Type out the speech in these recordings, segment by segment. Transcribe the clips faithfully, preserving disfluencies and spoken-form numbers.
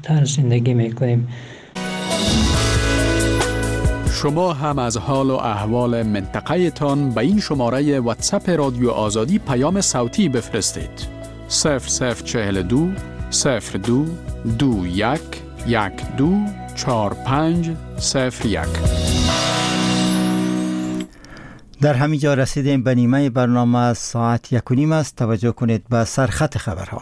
طرز زندگی میکنیم. شما هم از حال و احوال منطقه تان به این شماره واتساپ رادیو آزادی پیام صوتی بفرستید. صفر صفر چهل و دو صفر دو دو یک یک دو چهار پنج صفر یک. در همین جا رسیدیم به نیمه برنامه. ساعت یک و نیم است. توجه کنید به سرخط خبرها.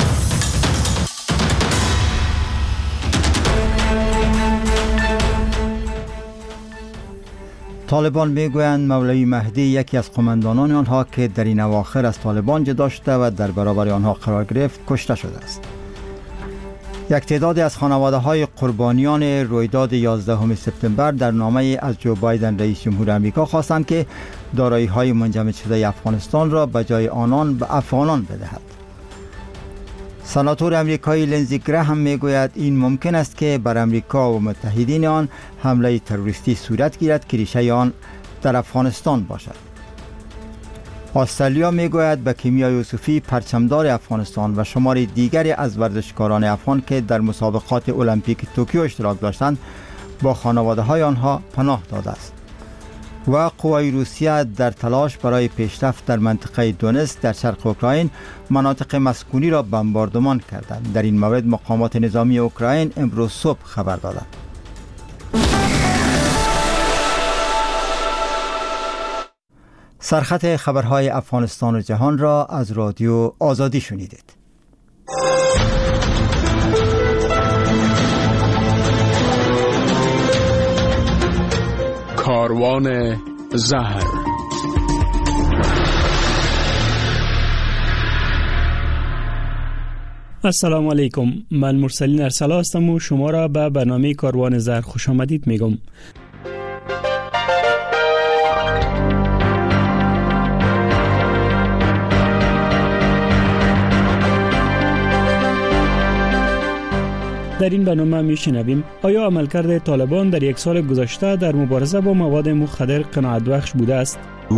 طالبان میگویند مولوی مهدی یکی از قماندانان آنها که در این اواخر از طالبان جدا شده و در برابر آنها قرار گرفت کشته شده است. یک تعداد از خانواده‌های قربانیان رویداد یازدهم سپتامبر در نامه از جو بایدن رئیس جمهور آمریکا خواستند که دارایی‌های منجمد شده افغانستان را به جای آنان به افغانان بدهد. سناتور امریکایی لینزی گراهم میگوید این ممکن است که بر امریکا و متحدین آن حمله تروریستی صورت گیرد که ریشه آن در افغانستان باشد. استرالیا میگوید به کیمیا یوسفی پرچمدار افغانستان و شماری دیگری از ورزشکاران افغان که در مسابقات المپیک توکیو اشتراک داشتند با خانواده های آنها پناه داده است. و قوای روسیه در تلاش برای پیشرفت در منطقه دونتسک در شرق اوکراین مناطق مسکونی را بمباردمان کردند. در این مورد مقامات نظامی اوکراین امروز صبح خبر دادند. سرخط خبرهای افغانستان و جهان را از رادیو آزادی شنیدید. کاروان زهر. السلام علیکم، من مرسلین ارسلا هستم و شما را به برنامه کاروان زهر خوش آمدید میگم. در این برنامه میشنویم آیا عملکرد طالبان در یک سال گذشته در مبارزه با مواد مخدر قناعت بخش بوده است؟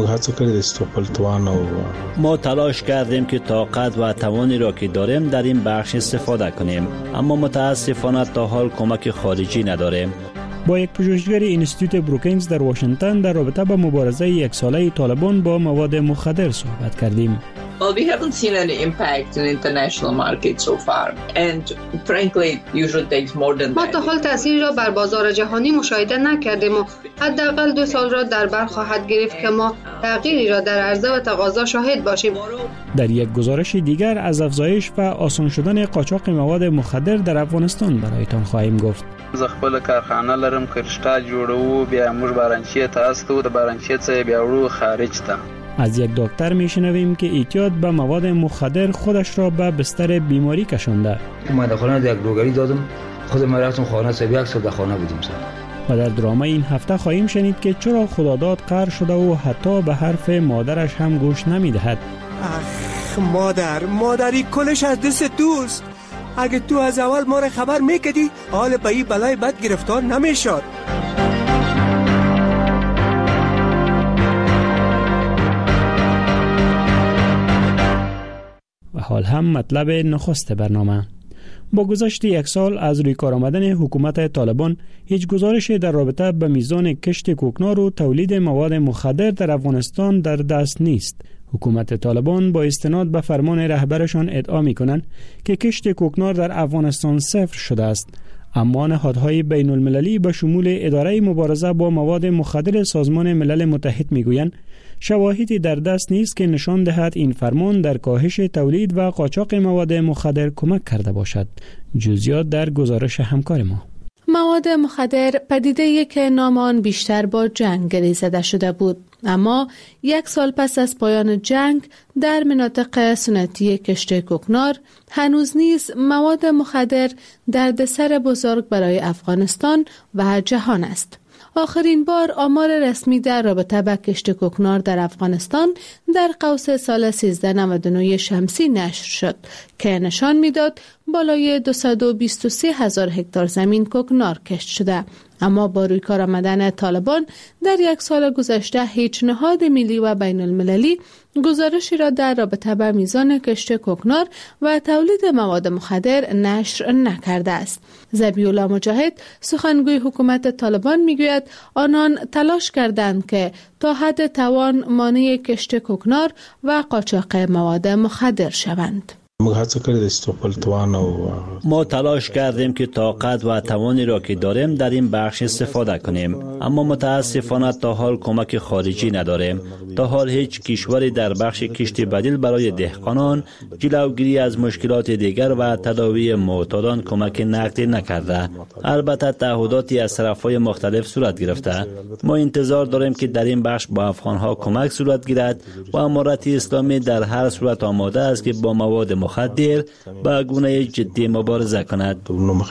ما تلاش کردیم که طاقت و توانی را که داریم در این بخش استفاده کنیم، اما متاسفانه تا حال کمک خارجی نداریم. با یک پژوهشگر اینستیتوت بروکینگز در واشنگتن در رابطه با مبارزه یک ساله طالبان با مواد مخدر صحبت کردیم. Well, we haven't seen any impact in international market so far, and frankly, it usually takes more than that. ما تا حال تأثیری را بر بازار جهانی مشاهده نکردیم و حداقل دو سال را در بر خواهد گرفت که ما تغییری را در عرضه و تقاضا شاهد باشیم. در یک گزارش دیگر از افزایش و آسان شدن قاچاق مواد مخدر در افغانستان برایتان خواهیم گفت. زه خپل کارخانه لرم، کرشتا جوړو، بیا موږ بارانچی ته استو، د بارانچی څخه بیا ورو خارج ته. از یک دکتر میشنویم که اعتیاد به مواد مخدر خودش را به بستر بیماری کشانده. من در خانه یک روگری دادم، خود من رفتم خانه، سه یک سال در خانه بودیم سر. و در دراما این هفته خواهیم شنید که چرا خداداد قهر شده و حتی به حرف مادرش هم گوش نمیدهد. اخ مادر، مادری کلش از دست دوست. اگه تو از اول ما را خبر میکدی حال به این بلای بد گرفتار نمیشد. و حال هم مطلب نخست برنامه. با گذشت یک سال از روی کار آمدن حکومت طالبان هیچ گزارشی در رابطه به میزان کشت کوکنار و تولید مواد مخدر در افغانستان در دست نیست. حکومت طالبان با استناد به فرمان رهبرشان ادعا می‌کنند که کشت کوکنار در افغانستان صفر شده است، اما نهادهای بین المللی به شمول اداره مبارزه با مواد مخدر سازمان ملل متحد میگویند شواهدی در دست نیست که نشان دهد این فرمان در کاهش تولید و قاچاق مواد مخدر کمک کرده باشد. جزئیات در گزارش همکار ما. مواد مخدر پدیده‌ای که نام آن بیشتر با جنگ گریزیده شده بود، اما یک سال پس از پایان جنگ در مناطق سنتی کشت کوکنار هنوز نیز مواد مخدر دردسر بزرگ برای افغانستان و جهان است. آخرین بار آمار رسمی در رابطه با کشت کوکنار در افغانستان در قوس سال سیزده نود و نه شمسی نشر شد که نشان میداد بالای دویست و بیست و سه هزار هکتار زمین کوکنار کشت شده. اما با روی کار آمدن طالبان در یک سال گذشته هیچ نهاد ملی و بین المللی گزارشی را در رابطه با میزان کشت کوکنار و تولید مواد مخدر نشر نکرده است. ذبیح‌الله مجاهد سخنگوی حکومت طالبان میگوید آنان تلاش کردند که تا حد توان مانع کشت کوکنار و قاچاق مواد مخدر شوند. ما تلاش کردیم که طاقت و توانی را که داریم در این بخش استفاده کنیم، اما متاسفانه تا حال کمک خارجی نداریم. تا حال هیچ کشوری در بخش کشت بدیل برای دهقانان جلوگیری از مشکلات دیگر و تداوی معتادان کمک نقدی نکرده. البته تعهداتی از طرف‌های مختلف صورت گرفته. ما انتظار داریم که در این بخش با افغان‌ها کمک صورت گیرد و امارت اسلامی در هر صورت آماده است که با مواد مخدر به گونه جدی مبارزه کند.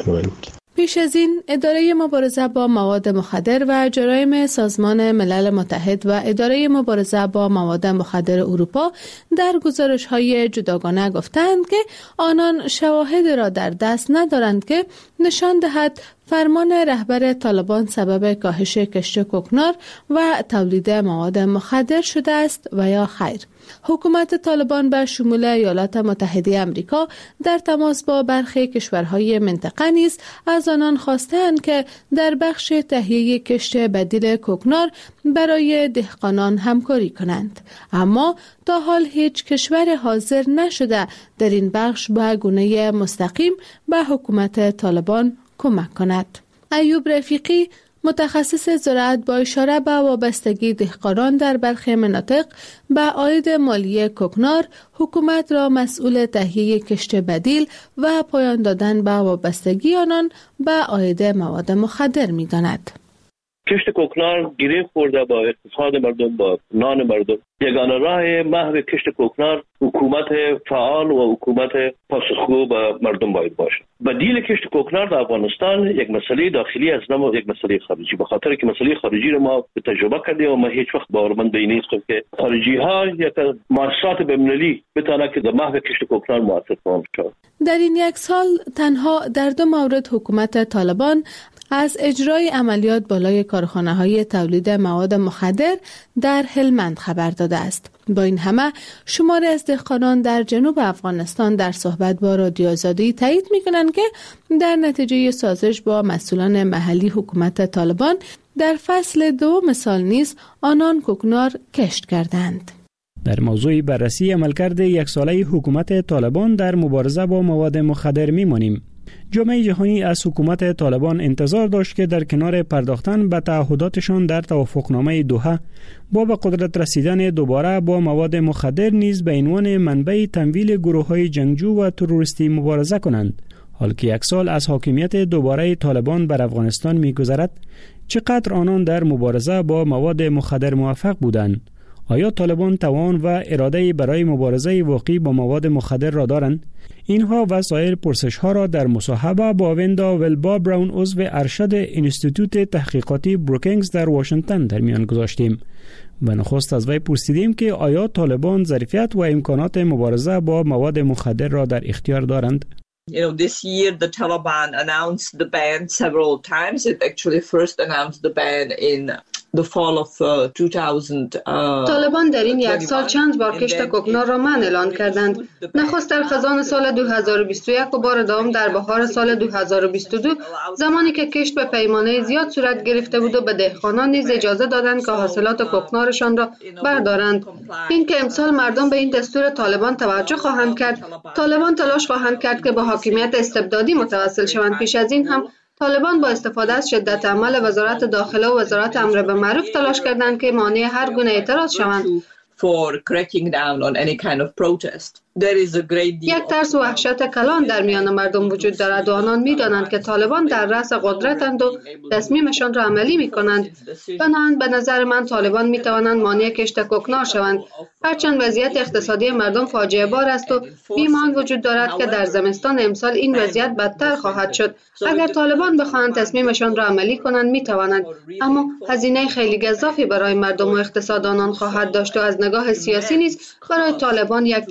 پیش از این اداره مبارزه با مواد مخدر و جرایم سازمان ملل متحد و اداره مبارزه با مواد مخدر اروپا در گزارش‌های جداگانه گفتند که آنان شواهد را در دست ندارند که نشان دهد فرمان رهبر طالبان سبب کاهش کشت کوکنار و تولید مواد مخدر شده است و یا خیر. حکومت طالبان به شمول ایالات متحده آمریکا در تماس با برخی کشورهای منطقه نیز از آنان خواستند که در بخش تهیه کشت بدیل کوکنار برای دهقانان همکاری کنند، اما تا حال هیچ کشور حاضر نشده در این بخش به گونه مستقیم به حکومت طالبان کمک کند. ایوب رفیقی متخصص زراعت با اشاره به وابستگی دهقانان در برخی مناطق به عاید مالی کوکنار، حکومت را مسئول تهیه کشت بدیل و پایان دادن به وابستگی آنان به عاید مواد مخدر می‌داند. کشت کوکنار گره خورده با اقتصاد مردم، با نان مردم. یگانه راه محو کشت کوکنار حکومت فعال و حکومت پاسخگو به مردم باید باشه. بدیل کشت کوکنار در افغانستان یک مسئله داخلی است، نه یک مسئله خارجی. به خاطر که مسئله خارجی رو ما تجربه کردیم و ما هیچ وقت باورمند به نیستیم که خارجی ها یک مؤسسات بین‌المللی بتونه که در محو کشت کوکنار موثر شود. در این یک سال تنها در دو مورد حکومت طالبان از اجرای عملیات بالای کارخانه‌های تولید مواد مخدر در هلمند خبر داده است. با این همه شماری از دهقانان در جنوب افغانستان در صحبت با رادیو آزادی تایید می‌کنند که در نتیجه سازش با مسئولان محلی حکومت طالبان در فصل دوم سال نیز آنان کوکنار کشت کردند. در موضوع بررسی عملکرد یک ساله حکومت طالبان در مبارزه با مواد مخدر می‌مانیم. جامعه جهانی از حکومت طالبان انتظار داشت که در کنار پرداختن به تعهداتشان در توافقنامه دوحه با به قدرت رسیدن دوباره با مواد مخدر نیز به عنوان منبع تمویل گروه‌های جنگجو و تروریستی مبارزه کنند. حال که یک سال از حاکمیت دوباره طالبان بر افغانستان می‌گذرد، چقدر آنان در مبارزه با مواد مخدر موفق بودند؟ آیا طالبان توان و اراده برای مبارزه واقعی با مواد مخدر را دارند؟ اینها و سایر پرسش‌ها را در مصاحبه با وندا ولبا براون عضو ارشد انستیتوت تحقیقاتی بروکینگز در واشنگتن در میان گذاشتیم و نخست از وی پرسیدیم که آیا طالبان ظرفیت و امکانات مبارزه با مواد مخدر را در اختیار دارند؟ You know, this year the Taliban announced the ban several times. It actually first announced the ban in the fall of uh, two thousand. Uh, طالبان در این یک سال چند بار کشت کوکنار را من اعلان کردند. نخست در خزان سال دو هزار و بیست و یک و بار دوم در بهار سال دو هزار و بیست و دو، زمانی که کشت به پیمانه زیاد صورت گرفته بود و به دهقانان نیز اجازه دادند که حاصلات کوکنارشان را بردارند. این که امسال مردم به این دستور طالبان توجه خواهند کرد، طالبان تلاش خواهند کرد که به حاکمیت استبدادی متوسل شوند. پیش از این هم طالبان با استفاده از شدت عمل وزارت داخله و وزارت امر به معروف تلاش کردند که مانع هر گونه اعتراض شوند. For cracking down on any kind of protest. There is a great deal یک ترس و وحشت کلان در میان مردم وجود دارد و آنان می‌دانند که طالبان در رأس قدرتند و تصمیمشان را عملی می‌کنند. بنابراین به نظر من طالبان می‌توانند مانع کشت کوکنار شوند. هرچند وضعیت اقتصادی مردم فاجعه بار است و بیمان وجود دارد که در زمستان امسال این وضعیت بدتر خواهد شد. اگر طالبان بخواهند تصمیمشان را عملی کنند می‌توانند، اما هزینه خیلی گزافی برای مردم و اقتصاد آنان خواهد داشت و از نگاه سیاسی نیز برای طالبان یک تصمیم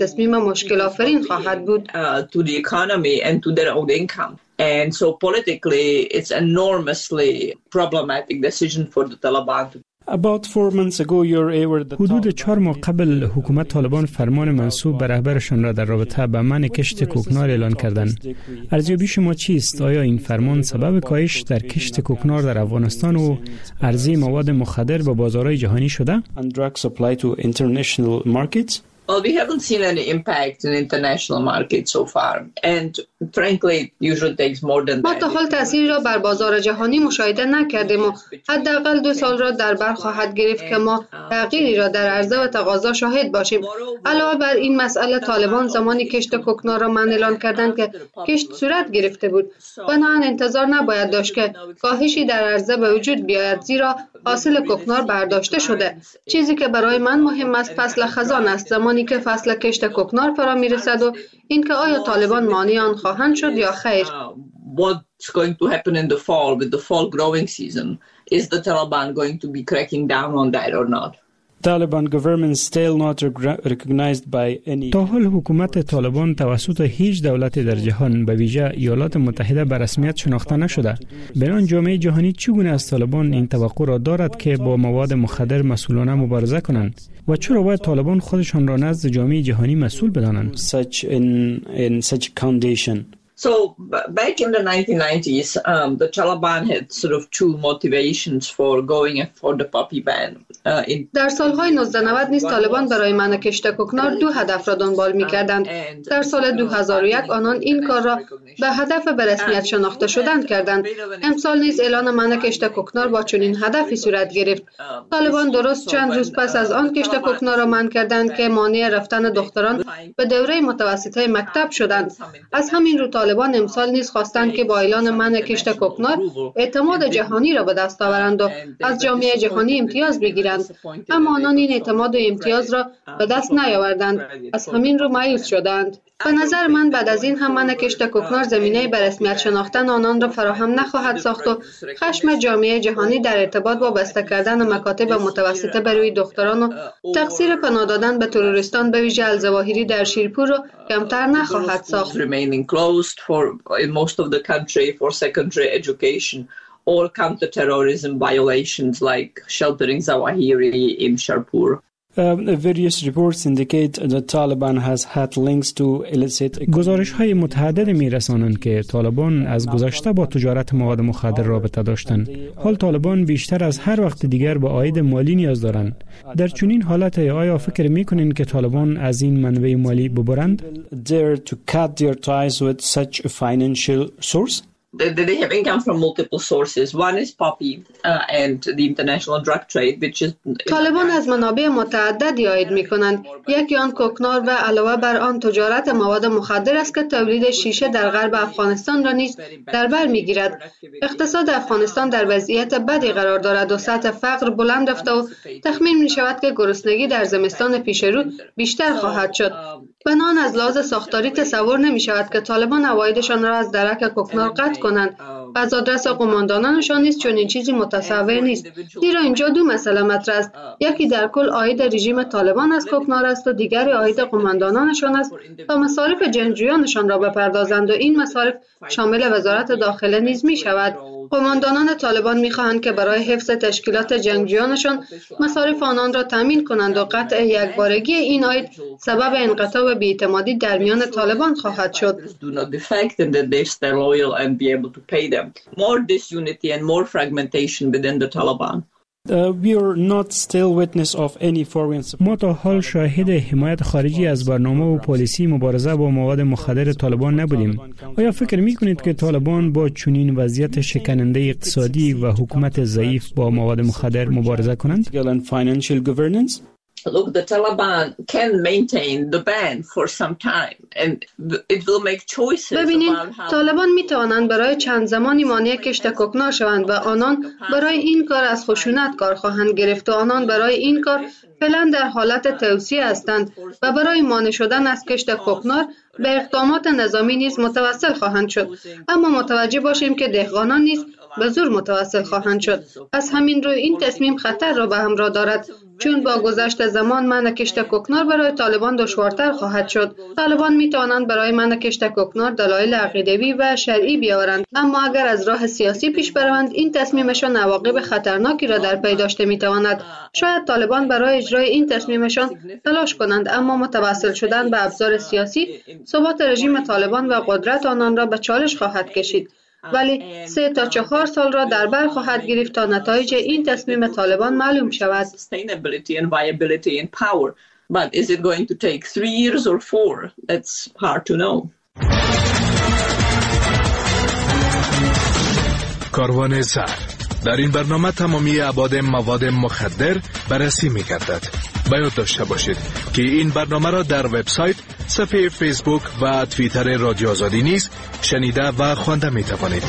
مشکل آفرین خواهد بود. to the economy and to their own income. And so politically it's enormously problematic decision for the Taliban to حدود چهار ماه قبل حکومت طالبان فرمان منصوب به رهبرشان را در رابطه با منع کشت کوکنار اعلان کردند. ارزیابی شما چیست؟ آیا این فرمان سبب کاهش در کشت کوکنار در افغانستان و عرضه مواد مخدر به بازارهای جهانی شده؟ Well, we haven't seen any impact in international market so far, and frankly, it usually takes more than that. ما تا حال تأثیری را بر بازار جهانی مشاهده نکردیم و حداقل دو سال را در بر خواهد گرفت که ما تغییری را در عرضه و تقاضا شاهد باشیم. علاوه بر این مسئله، طالبان زمانی کشت کوکنار را منع اعلان کردند که کشت صورت گرفته بود. بنابراین انتظار نباید داشت که کاهشی در عرضه به وجود بیاید، زیرا حاصل کوکنار برداشته شده. چیزی که برای من مهم است فصل خزان است، زمانی که فصل کشت کوکنار فرا میرسد و اینکه آیا طالبان مانع آن خواهند شد یا خیر. What's going to happen in the fall with the fall growing season? Is the Taliban going to be cracking down on that or not? Taliban government still not recognized by any. تا حال حکومت طالبان توسط هیچ دولت در جهان به ویژه ایالات متحده به رسمیت شناخته نشده. بنابراین جامعه جهانی چگونه از طالبان این توقع را دارد که با مواد مخدر مسئولانه مبارزه کنند و چرا باید طالبان خودشان را نزد جامعه جهانی مسئول بدانند؟ Such in in such condition. So back in the nineteen nineties, um, the Taliban had sort of two motivations for going for the poppy ban. Uh, in در سالهای نوزده نود نیز طالبان برای منع کشت کوکنار دو هدف را دنبال می‌کردند. در سال دو هزار و یک آنان این کار را به هدف به رسمیت شناخته شدن کردند. امسال نیز اعلان منع کشت کوکنار با چنین هدفی صورت گرفت. طالبان درست چند روز پس از آن کشت کوکنار را منع کردند که مانع رفتن دختران به دوره متوسطه مکتب شدند. از همین رو طالبان امسال نیز خواستند که با اعلان منع کشت کوکنار اعتماد جهانی را به دست آورند و از جامعه جهانی امتیاز بگیرند، اما آنان این اعتماد و امتیاز را به دست نیاوردند. از همین رو مایوس شدند. به نظر من بعد از این هم منع کشت کوکنار زمینه به رسمیت شناختن آنان را فراهم نخواهد ساخت و خشم جامعه جهانی در ارتباط با بسته کردن مکاتب متوسطه بر روی دختران و تقصیر پناه دادن به تروریستان به ویژه الظواهری در شیرپور را کمتر نخواهد ساخت. or counter-terrorism violations like sheltering Zawahiri in Sharpur. Uh, various reports indicate that Taliban has had links to illicit. گزارش‌های متعدد می‌رسانند که طالبان از گذشته با تجارت مواد مخدر رابطه داشتند. حال طالبان بیشتر از هر وقت دیگر به عاید مالی نیاز دارند. در چنین حالت آیا فکر می‌کنید که طالبان از این منبع مالی ببرند؟ Dare to cut their ties with such a financial source? They have income from multiple sources. One is poppy uh, and the international drug trade, which is. طالبان از منابع متعددی عاید می‌کنند. یکی آن کوکنار و علاوه بر آن تجارت مواد مخدر است که تولید شیشه در غرب افغانستان را نیز در بر می‌گیرد. اقتصاد افغانستان در وضعیت بدی قرار دارد و سطح فقر بلند رفته و تخمین می‌شود که گرسنگی در زمستان پیش رو بیشتر خواهد شد. بنان از لحاظ ساختاری تصور نمی‌شود که طالبان عوایدشان را از درک کوکنار قطع کنند و از آدرس قماندانانشان نیز چنین چیزی متصور نیست، زیرا اینجا دو مسئله مطرح است. یکی در کل عاید رژیم طالبان از کوکنار است و دیگری عاید قماندانانشان است تا مصارف جنگجویانشان را بپردازند و این مصارف شامل وزارت داخله نیز می شود. قماندانان طالبان می خواهند که برای حفظ تشکیلات جنگجویانشان مصارف آنان را تامین کنند و قطع یکبارگی این عاید سبب انقطاع و بی‌اعتمادی در میان طالبان خواهد شد. be able to pay them. More disunity and more fragmentation within the Taliban. Uh, we are not still witness of any foreign support. ما تا حال شاهد حمایت خارجی از برنامه و پالیسی مبارزه با مواد مخدر طالبان نبودیم. آیا فکر می کنید که طالبان با چنین وضعیت شکننده اقتصادی و حکومت ضعیف با مواد مخدر مبارزه کنند؟ Look, the Taliban can maintain the ban for some time and it will make choices. ببینید، طالبان می توانند برای چند زمانی مانع کشت کوکنار شوند و آنان برای این کار از خشونت کار خواهند گرفت و آنان برای این کار فعلا در حالت توصیه هستند و برای مانع شدن از کشت کوکنار به اقدامات نظامی نیز متوسل خواهند شد. اما متوجه باشیم که دهقانان نیز به زور متوسل خواهند شد. از همین رو این تصمیم خطر را به همراه دارد چون با گذشت زمان منع کشت کوکنار برای طالبان دشوارتر خواهد شد. طالبان می توانند برای منع کشت کوکنار دلایل عقیدوی و شرعی بیاورند، اما اگر از راه سیاسی پیش بروند این تصمیمشان عواقب خطرناکی را در پی داشته می تواند. شاید طالبان برای اجرای این تصمیمشان تلاش کنند، اما متوسل شدن به ابزار سیاسی ثبات رژیم طالبان و قدرت آنان را به چالش خواهد کشید. ولی سه تا چهار سال را در بر خواهد گرفت تا نتایج این تصمیم طالبان معلوم شود. But is it going to take three years or four? That's hard to know. کاروان زر در این برنامه تمامی ابعاد مواد مخدر بررسی می‌گردد. باید داشته باشید که این برنامه را در وبسایت، صفحه فیسبوک و توییتر رادیو آزادی نیز شنیده و خوانده می‌توانید.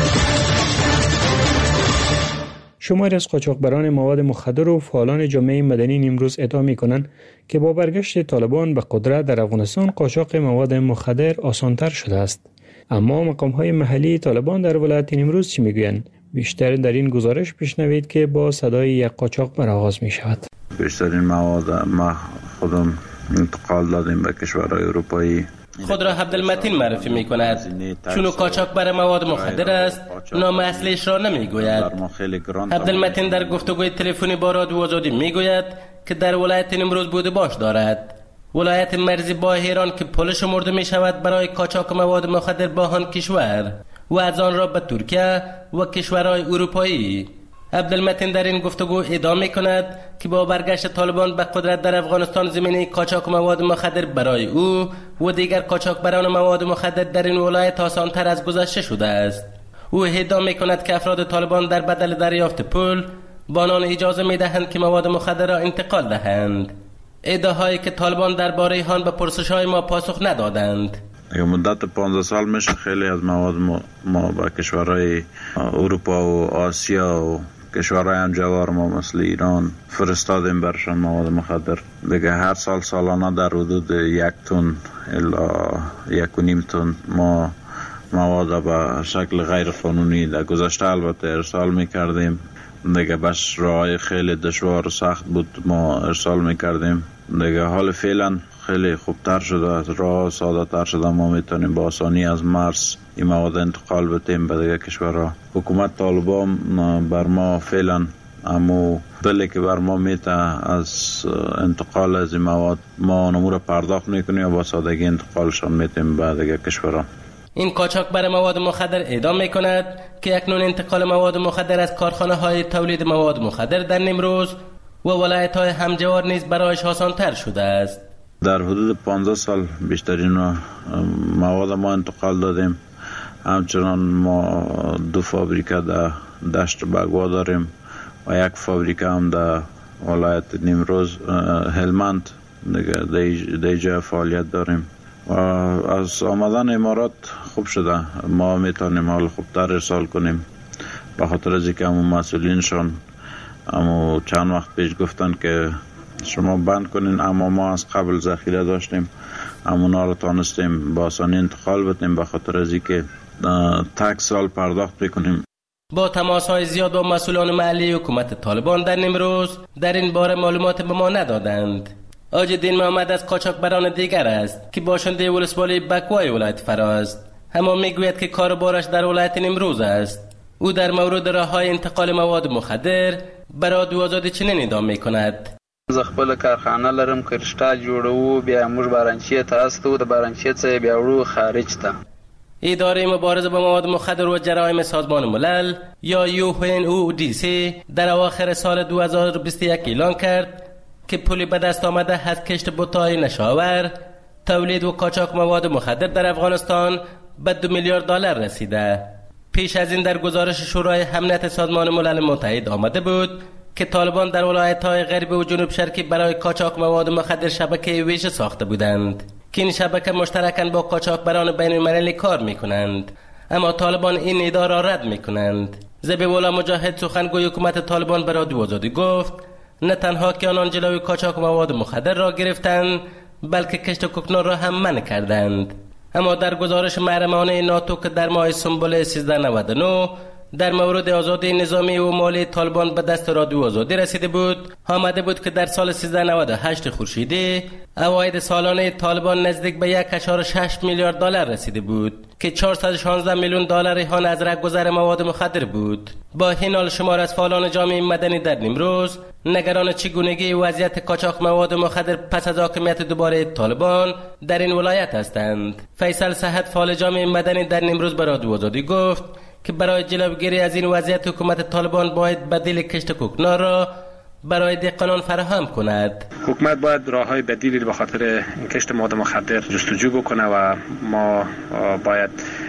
شماری از قاچاقبران مواد مخدر و فعالان جامعه مدنی امروز ادعا می‌کنند که با برگشت طالبان به قدرت در افغانستان قاچاق مواد مخدر آسان‌تر شده است. اما مقام‌های محلی طالبان در ولایت نیمروز چی می‌گویند؟ بیشتر در این گزارش بشنوید که با صدای یک قاچاقبر آغاز می‌شود. بیشترین مواد ما خودم انتقال دادیم به کشورهای اروپایی. خود را عبدالمتین معرفی می کند. چون کاچاقبر مواد مخدر است، نام اصلیش را نمی گوید. عبدالمتین در گفتگوی تلفنی با رادیو آزادی می گوید که در ولایت نیمروز بود باش دارد. ولایت مرزی با ایران که پل شمرده می شود برای کاچاق مواد مخدر با آن کشور و از آن را به ترکیه و کشورهای اروپایی. عبدالمتین در این گفتگو ادعا می کند که با برگشت طالبان به قدرت در افغانستان زمینه قاچاق مواد مخدر برای او و دیگر قاچاقبران مواد مخدر در این ولایت آسان‌تر از گذشته شده است. او ادعا می کند که افراد طالبان در بدل دریافت پول با آنان اجازه می دهند که مواد مخدر را انتقال دهند. ادعاهایی که طالبان درباره آن به پرسش‌های ما پاسخ ندادند. مدت پانزده سال میشه خیلی از مواد ما به کشورهای اروپا و آسیا و کشورهای همجوار ما مثل ایران فرستادیم برشان مواد مخدر. دیگه هر سال سالانه در حدود یک تن الا یک و نیم تن ما مواد به شکل غیر قانونی در گذشته البته ارسال میکردیم. دیگه بس راهی خیلی دشوار و سخت بود ما ارسال میکردیم. دیگه حال فعلا خیلی خوبتر شده، راه ساده تر شده، ما میتونیم با آسانی از مرز این مواد انتقال بدیم به دیگه کشورها. حکومت طالبان بر ما فعلا امو بله که بر ما میته از انتقال از این مواد ما نمور پرداخت میکنیم و با سادگی انتقالشان میتیم به دیگه کشورها. این قاچاقبر مواد مخدر ادعا میکند که اکنون انتقال مواد مخدر از کارخانه های تولید مواد مخدر در نیمروز و ولایت های همجوار نیز برایش آسان‌تر شده است. در حدود پانزده سال بیشترین مواد ما انتقال دادیم. همچنان ما دو فابریکه در دشت بگوا داریم و یک فابریکه هم در ولایت نیمروز هلمند دیگه جای فعالیت داریم. و از آمدن امارات خوب شده، ما میتونیم حال خوبتر ارسال کنیم به خاطر از اینکه همون مسئولینشان اما چند وقت پیش گفتن که شما بند کنین، اما ما از قبل ذخیره داشتیم، همونا رو تانستیم با آسانی انتقال بدیم به خاطر از اینکه تک سال پرداخت بکنیم. با تماس‌های زیاد با مسئولان محلی حکومت طالبان در نیمروز در این باره معلومات به ما ندادند. آجدین محمد از قاچاقبران دیگر است که باشنده ولسوالی بکوای ولایت فرا است، اما میگوید که کار بارش در ولایت نیمروز است. او در مورد راه‌های انتقال مواد مخدر برای رادیو آزادی چنین ادعا می‌کند: زه خپل کارخانه لرم، کرشتا جوړو، بیا موږ بارانچی ته استو، د بارانچی څخه بیا وړو خارج ته. اداره مبارزه با مواد مخدر و جرایم سازمان ملل یا یو ان او دی سی در اواخر سال دو هزار و بیست و یک اعلان کرد که پولی به دست آمده از کشت بوتای نشاور، تولید و قاچاق مواد مخدر در افغانستان به دو میلیارد دلار رسیده. پیش از این در گزارش شورای امنیت سازمان ملل متحد آمده بود که طالبان در ولایت‌های غربی و جنوب شرقی برای قاچاق مواد مخدر شبکه ویژه ساخته بودند که این شبکه مشترکاً با قاچاقبران بین‌المللی کار می‌کنند، اما طالبان این ادعا را رد می‌کنند. ذبیح الله مجاهد سخنگوی حکومت طالبان به رادیو آزادی گفت نه تنها که آنان جلوی قاچاق مواد مخدر را گرفتند بلکه کشت کوکنار را هم منع کردند. اما در گزارش محرمانه ناتو که در ماه سنبل سیزده نود و نه در مورد آزادی نظامی و مالی طالبان به دست رادیو آزادی رسیده بود. آمده بود که در سال سیزده نود و هشت خورشیدی عواید سالانه طالبان نزدیک به یک و شش میلیارد دلار رسیده بود که چهارصد و شانزده میلیون دلار آن از رهگذر مواد مخدر بود. با این حال شمار از فعالان جامعه مدنی در نیمروز نگران چگونگی وضعیت قاچاق مواد مخدر پس از حاکمیت دوباره طالبان در این ولایت هستند. فیصل صحت فعال جامعه مدنی در نیمروز به رادیو آزادی گفت که برای جلوگیری از این وضعیت حکومت طالبان باید بدیل کشت کوکنار را برای دهقانان فراهم کند. حکومت باید راههای بدیلی به خاطر کشت مواد مخدر جستجو بکنه و ما باید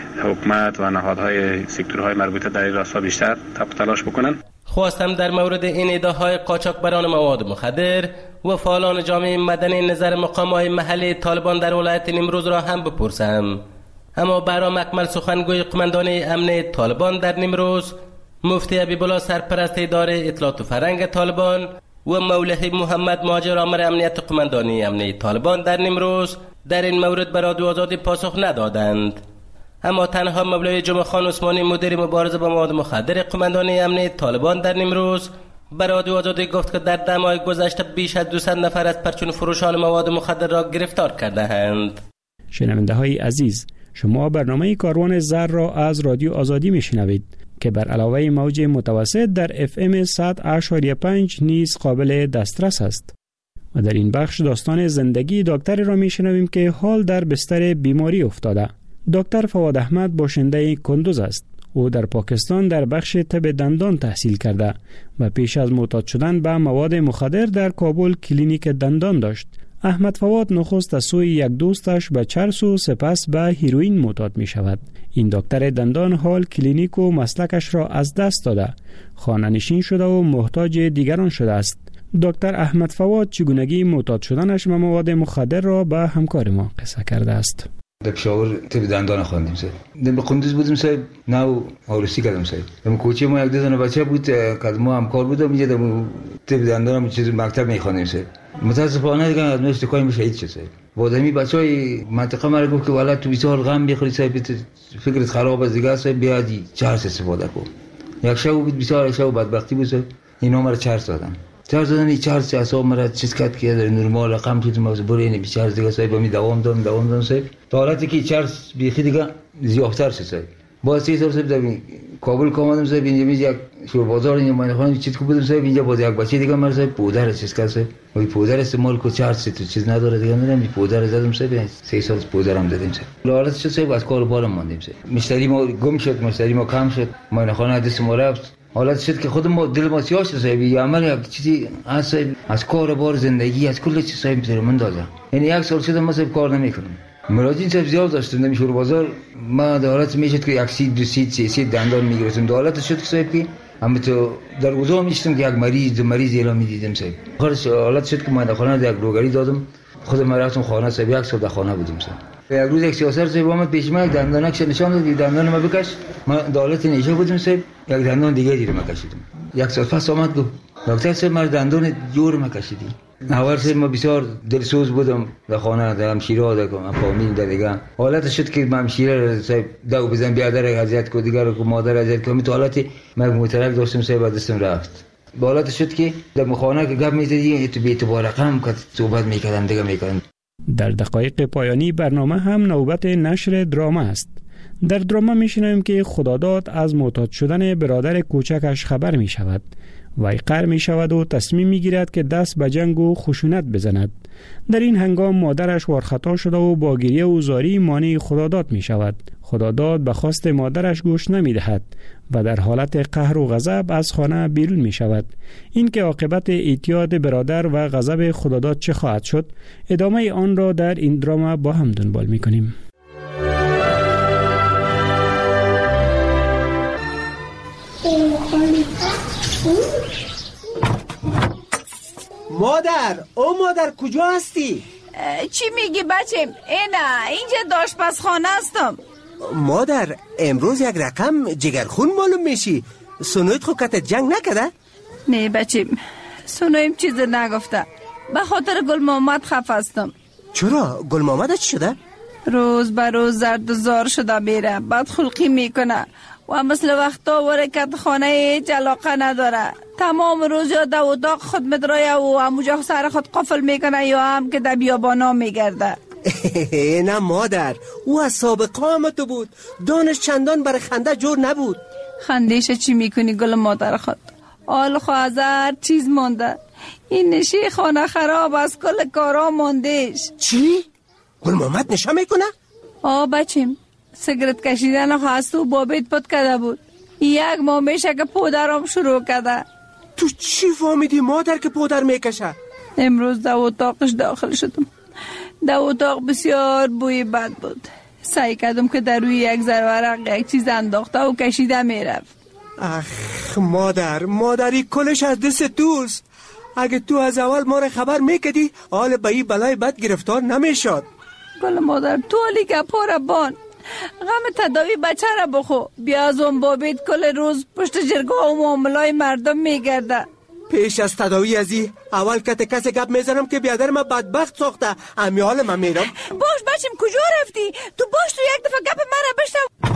حکومت و نهادهای سکتورهای مربوطه در این راستا بیشتر تلاش بکنن. خواستم در مورد این ادعاهای قاچاقبران مواد مخدر و فعالان جامعه مدنی نظر مقام‌های محلی طالبان در ولایت نیمروز را هم بپرسم. اما برام اکمل سخنگوی قماندانی امنیت طالبان در نیمروز، مفتی حبیبالله سرپرست اداره اطلاعات و فرهنگ طالبان و مولوی محمد مهاجر آمر امنیت قماندانی امنیت طالبان در نیمروز در این مورد به رادیو آزادی پاسخ ندادند. اما تنها مولوی جمعه خان عثمانی مدیر مبارزه با مواد مخدر قماندانی امنیت طالبان در نیمروز به رادیو آزادی گفت که در ده ماه گذشته بیش از دویست نفر از پرچون فروشان مواد مخدر را گرفتار کرده‌اند. شنونده های عزیز، شما برنامه کاروان زر را از رادیو آزادی میشنوید که بر علاوه موج متوسط در اف ام صد و اشاریه پنج نیز قابل دسترس است. و در این بخش داستان زندگی دکتری را میشنویم که حال در بستر بیماری افتاده. دکتر فواد احمد باشنده کندوز است. او در پاکستان در بخش طب دندان تحصیل کرده و پیش از معتاد شدن به مواد مخدر در کابل کلینیک دندان داشت. احمد فواد نخست از سوی یک دوستش به چرس و سپس به هیروئین معتاد می شود. این دکتر دندان حال کلینیک و مسلکش را از دست داده، خانه نشین شده و محتاج دیگران شده است. دکتر احمد فواد چگونگی معتاد شدنش به مواد مخدر را به همکار ما قصه کرده است. در پشاور طب دندان خواندیم سر. در قندوز بودیم سر، نو آرسی کردم سر. در کوچه ما یک دو تا بچه بود که ما همکار بودم، اینجا در طب دندان چیز مکتب می‌خواندیم سر. متاسفانه دیگه از نوشته کاری شهید شد سر. بودمی بچهای منطقه ما گفت که والا تو بیچار غم بخوری سر، فکرت خراب از دیگه سر، بیادی چارس استفاده کن. یک شب بود بیچار، یک شب بدبختی بود سر. اینا مرا چارس دادن. چارس دادن این چارس اصلا مرا چیز کرد که در نرمال رقم شد، ما برای این بیچار دیگه سر با می دوام دادم دوام دادم سر. تا حالتی که چارس بیخی دیگه زیادتر شد سر. با سه سال سر در کابل کامادم سر، اینجا میز یک شور بازار اینجا من خانم چیز کو بودم سر، اینجا با یک بچه دیگه مرا سر پودر چیز کرد سر. وی پودر استعمال کو چارس تو چیز نداره دیگه، میرم این پودر زدم سر، سه سال پودرم دادیم سر. حالت شد سر از کار بالام ماندیم سر. مشتری ما گم شد، مشتری ما کم شد، ما خانه دست ما رفت. حالت شد که خود ما دل ما سیاه شد سر، یه عمل یک چیزی از از کار بار زندگی از کل چیز سر میذاره من دادم. یعنی یک سال شد ما سر کار نمیکنم. مراجعین سب زیاد داشتن نمیشور بازار، ما دولت میشد که یک سید دو سید سه سید دندان میگرفتم. دولت شد که صاحب که هم تو در گذار میشتم که یک مریض دو مریض اعلام میدیدم صاحب. آخرش حالت شد که من در خانه یک روگری دادم، خود من رفتم خانه صاحب، یک سال در خانه بودیم صاحب. یک روز یک سیاسر صاحب اومد پیش من، یک دندانکش نشان داد، دندان ما بکش. من دولت نیشه بودم صاحب، یک دندان دیگه دیر ما کشیدم. یک سال پس اومد گفت دکتر صاحب من دندان جور ما کشیدی. اول سر ما بسیار دلسوز بودم در خانه، در همشیره در فامیل در دیگه. حالت شد که من همشیره صاحب دو بزن بیادر اذیت کو، دیگر کو مادر اذیت کو. می تو حالتی من مترک داشتم صاحب دستم رفت. با حالت شد که در خانه که گپ میزدی تو بیت بارقم که صحبت میکردن دیگه میکردن. در دقایق پایانی برنامه هم نوبت نشر دراما است. در دراما میشنویم که خداداد از معتاد شدن برادر کوچکش خبر می شود. وی قهر می شود و تصمیم می گیرد که دست به جنگ و خشونت بزند. در این هنگام مادرش وارخطا شده و با گریه و زاری مانع خداداد می شود. خداداد به خواست مادرش گوش نمی دهد و در حالت قهر و غضب از خانه بیرون می شود. این که عاقبت اعتیاد برادر و غضب خداداد چه خواهد شد، ادامه آن را در این دراما با هم دنبال می کنیم. مادر، او مادر کجا هستی؟ چی میگی بچم؟ اینا اینجا آشپزخانه هستم. مادر امروز یک رقم جگرخون معلوم میشی. سنویت خو کت جنگ نکده؟ نه بچم، سنویم چیز نگفته. به خاطر گل محمد خف هستم. چرا؟ گل محمد چی شده؟ روز به روز زرد و زار شده میره، بدخلقی میکنه. و مثل وقتا ورکت خانه هیچ علاقه نداره. تمام روز یا در اتاق خود مدرایه و همونجا سر خود قفل میکنه یا هم که در بیابانا میگرده. نه مادر، او از سابقه هم تو بود. دانش چندان برای خنده جور نبود. خندیش چی میکنی گل مادر خود؟ آل خوازر چیز مانده. این نشی خانه خراب از کل کارا ماندهش. چی؟ گل محمد نشه میکنه؟ آه بچیم، سیگرت کشیدن خواست و بابیت پد کده بود. یک ماه میشه که پودرم شروع کده. تو چی فهمیدی مادر که پودر میکشه؟ امروز در اتاقش داخل شدم. در اتاق بسیار بوی بد بود. سعی کردم که در روی یک ذره یک چیز انداخته و کشیده میرفت. اخ مادر، مادری کلش از دست توست. اگه تو از اول ما را خبر میکدی حال به این بلای بد گرفتار نمیشد. گل مادر تو علی گپا را بان. غم تداوی بچه را بخو. بیا از اون بابید کل روز پشت جرگاه و معاملای مردم میگرده. پیش از تداوی ازی اول کت کسی گپ میزنم که بیادر ما بدبخت ساخته. امی حال من میرم. باش بچیم کجا رفتی؟ تو باش تو یک دفعه گپ من را بشنو.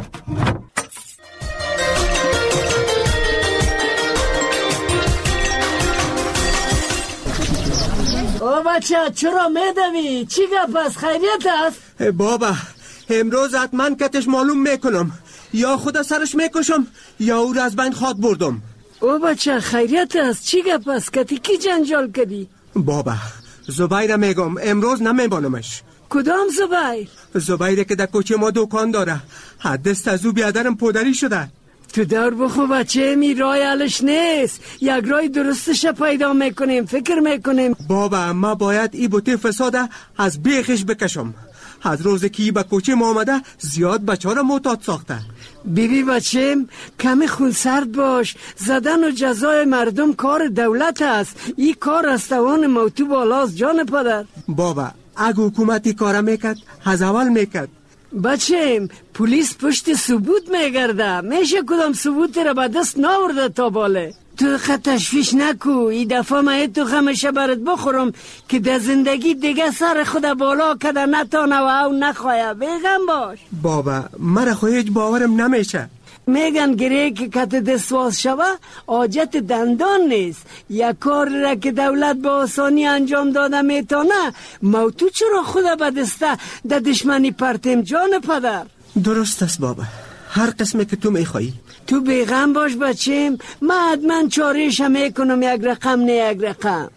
او بچه چرا میدوی؟ چی گپ است؟ خیریت است؟ بابا امروز حتما کتش معلوم میکنم. یا خدا سرش میکشم یا او را از بین خاک بردم. او بچه خیریت است؟ چی گپ است؟ کتی کی جنجال کردی؟ بابا زبیر میگم امروز نمیبانمش. کدام زبیر؟ زبیره که در کوچه ما دکان داره. حدست از او بیادرم پودری شده. تو دور بخو بچه می رای علش نیست. یک رای درستش پیدا میکنیم، فکر میکنیم. بابا ما باید ای بوته فساده از بیخش بکشم. از روزی که ای به کوچه ما آمده زیاد بچه ها را معتاد ساخته. بیبی بچم کمی خونسرد باش. زدن و جزای مردم کار دولت است. این کار از توان موتو بالاست جان پدر. بابا اگه حکومتی کار میکرد از اول میکرد. بچم پلیس پشت ثبوت میگرده. میشه کدام ثبوت را به دست ناورده تا باله. تو خط تشویش نکو. این دفعه من تو خمشه برات بخورم که در زندگی دیگه سر خود بالا کده نتانه و او نخواه. بیغم باش. بابا مرا خو هیچ باورم نمیشه. میگن گره که کت دستواز شوه حاجت دندان نیست. یک کار را که دولت با آسانی انجام داده میتونه موتو چرا خدا به دسته در دشمنی پرتیم جان پدر؟ درست است بابا، هر قسمه که تو میخوایی. تو بیغم باش بچیم، من حتما چاریش میکنم یک رقم نه یک رقم.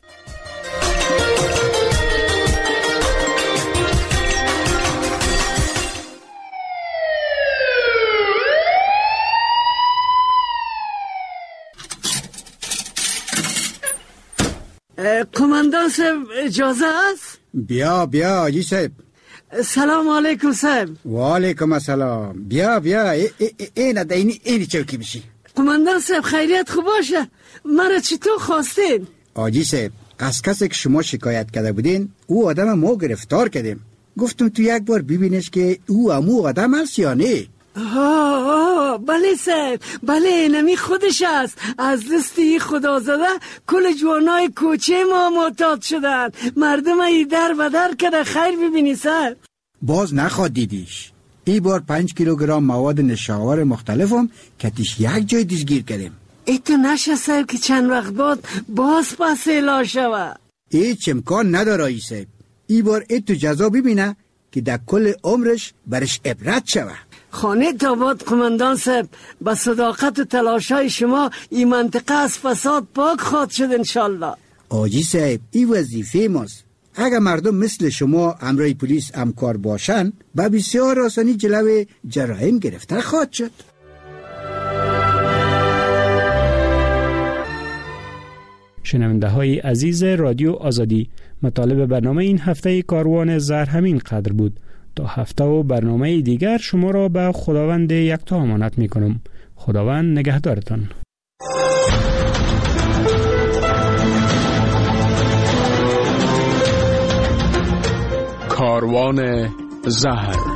قماندان صاحب اجازه است؟ بیا بیا آجی صاحب. سلام علیکم صاحب. و علیکم السلام. بیا بیا این ده اینی اینی چوکی بشی. قماندان صاحب خیریت خوب باشه. مرا چطور خواستین؟ آجی صاحب از کسی که شما شکایت کرده بودین او آدم ما گرفتار کردیم. گفتم تو یک بار ببینش که او امو آدم است یا نه. آه آه بله صاحب بله نمی خودش است. از دستی خدا زده کل جوانای کوچه ما معتاد شدن. مردم ای در و در کده. خیر ببینی صاحب. باز نخواد دیدیش. ای بار پنج کیلوگرم مواد نشاور مختلفم کتیش یک جای دستگیر کردیم. ای تو نشه صاحب که چند وقت بعد باز پس اعلا شوه. هیچ امکان نداره ای صاحب. ای بار ای تو جزا ببینه که در کل عمرش برش عبرت شوه. خانه تاباد قماندان صاحب با صداقت و تلاشای شما این منطقه از فساد پاک خواد شد انشالله. آجی صاحب این وظیفه ماست. اگر مردم مثل شما امرای پلیس همکار باشن با بسیار آسانی جلوی جرایم گرفته خواد شد. شنونده های عزیز رادیو آزادی، مطالب برنامه این هفته کاروان زهر همین قدر بود. تا هفته و برنامه دیگر شما را به خداوند یکتا امانت می کنم. خداوند نگهدارتان. کاروان زهر